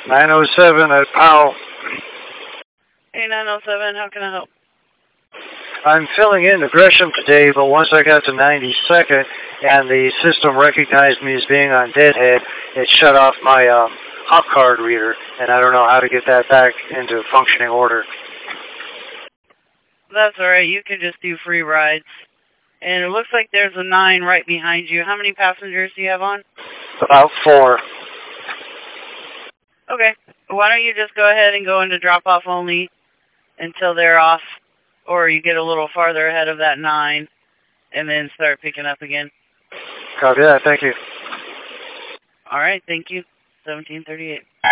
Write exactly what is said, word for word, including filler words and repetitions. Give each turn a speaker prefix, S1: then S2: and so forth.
S1: nine oh seven at Powell.
S2: Hey, nine oh seven, how can I help?
S1: I'm filling in the Gresham today, but once I got to ninety-second and the system recognized me as being on deadhead, it shut off my uh, hop card reader, and I don't know how to get that back into functioning order.
S2: That's alright, you can just do free rides. And it looks like there's a nine right behind you. How many passengers do you have on?
S1: About four.
S2: Okay. Why don't you just go ahead and go into drop-off only until they're off, or you get a little farther ahead of that nine, and then start picking up again.
S1: Copy that, thank you.
S2: Alright, thank you. seventeen thirty-eight.